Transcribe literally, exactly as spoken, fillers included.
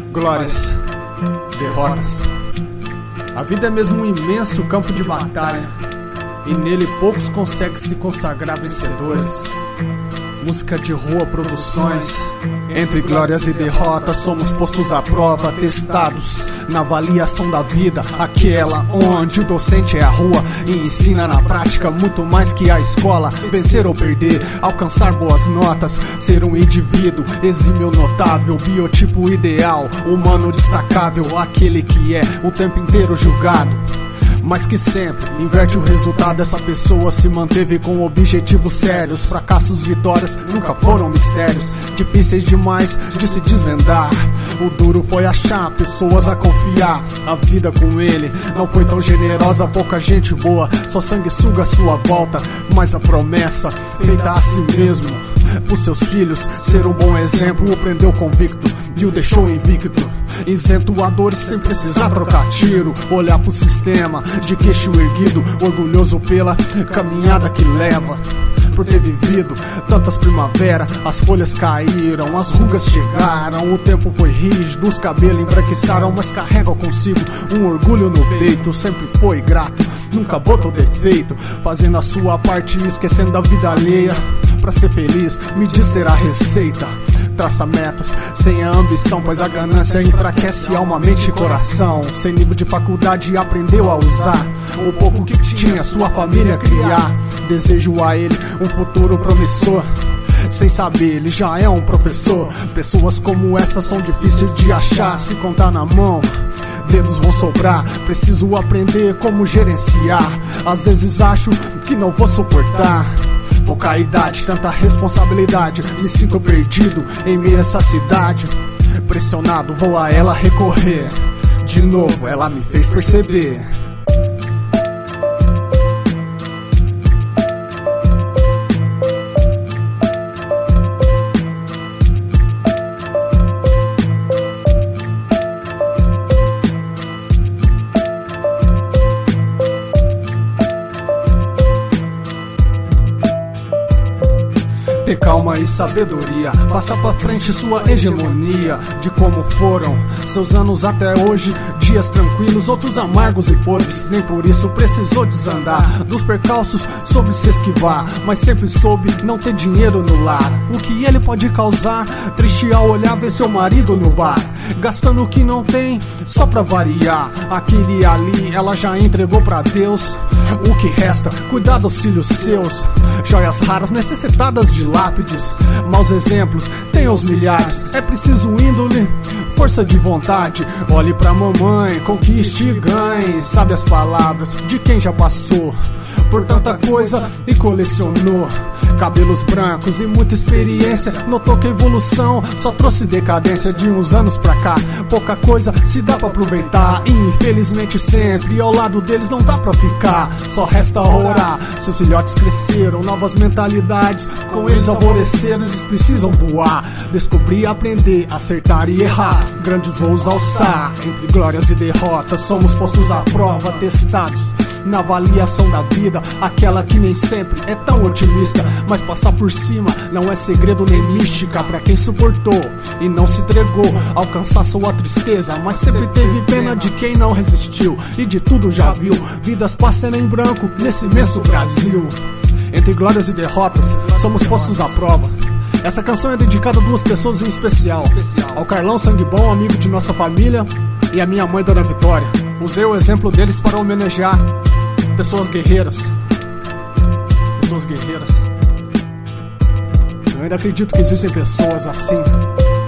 Glórias, derrotas. A vida é mesmo um imenso campo de batalha, e nele poucos conseguem se consagrar vencedores. Música de rua, produções. Entre glórias e derrotas somos postos à prova, testados na avaliação da vida, aquela onde o docente é a rua e ensina na prática muito mais que a escola. Vencer ou perder, alcançar boas notas, ser um indivíduo exímio, notável, biotipo ideal, humano destacável, aquele que é o tempo inteiro julgado, mas que sempre inverte o resultado. Essa pessoa se manteve com objetivos sérios. Fracassos, vitórias nunca foram mistérios difíceis demais de se desvendar. O duro foi achar pessoas a confiar. A vida com ele não foi tão generosa, pouca gente boa, só sanguessuga à sua volta. Mas a promessa feita a si mesmo, pros seus filhos, ser um bom exemplo, o prendeu convicto e o deixou invicto, isento a dores sem precisar trocar tiro. Olhar pro sistema de queixo erguido, orgulhoso pela caminhada que leva. Por ter vivido tantas primaveras, as folhas caíram, as rugas chegaram, o tempo foi rígido, os cabelos embranquiçaram, mas carrega consigo um orgulho no peito. Sempre foi grato, nunca botou defeito, fazendo a sua parte e esquecendo da vida alheia. Pra ser feliz, me diz ter a receita. Traça metas sem a ambição, pois a ganância enfraquece alma, mente e coração. Sem nível de faculdade aprendeu a usar o pouco que tinha sua família criar. Desejo a ele um futuro promissor, sem saber ele já é um professor. Pessoas como essas são difíceis de achar, se contar na mão dedos vão sobrar. Preciso aprender como gerenciar, às vezes acho que não vou suportar. Pouca idade, tanta responsabilidade, me sinto perdido em meio a essa cidade. Pressionado, vou a ela recorrer. De novo, ela me fez perceber. Ter calma e sabedoria, passar pra frente sua hegemonia, de como foram seus anos até hoje. Dias tranquilos, outros amargos e podres, nem por isso precisou desandar. Dos percalços soube se esquivar, mas sempre soube não ter dinheiro no lar. O que ele pode causar, triste ao olhar ver seu marido no bar, gastando o que não tem, só pra variar. Aquele ali, ela já entregou pra Deus. O que resta, cuidar dos filhos seus. Joias raras necessitadas de lápides, maus exemplos tem aos milhares. É preciso índole, força de vontade. Olhe pra mamãe, conquiste e ganhe. Sabe as palavras de quem já passou por tanta coisa e colecionou. Cabelos brancos e muita experiência, notou que a evolução só trouxe decadência de uns anos pra cá. Pouca coisa se dá pra aproveitar, e infelizmente sempre ao lado deles não dá pra ficar. Só resta orar, seus filhotes cresceram, novas mentalidades com eles alvoreceram. Eles precisam voar, descobrir, aprender, acertar e errar, grandes voos alçar. Entre glórias e derrotas somos postos à prova, testados na avaliação da vida, aquela que nem sempre é tão otimista. Mas passar por cima não é segredo nem mística. Pra quem suportou e não se entregou, alcançar sua tristeza, mas sempre teve pena de quem não resistiu e de tudo já viu. Vidas passando em branco nesse imenso Brasil. Entre glórias e derrotas somos postos à prova. Essa canção é dedicada a duas pessoas em especial: ao Carlão Sangue Bom, amigo de nossa família, e a minha mãe, Dona Vitória. Usei o exemplo deles para homenagear pessoas guerreiras. Pessoas guerreiras. Eu ainda acredito que existem pessoas assim.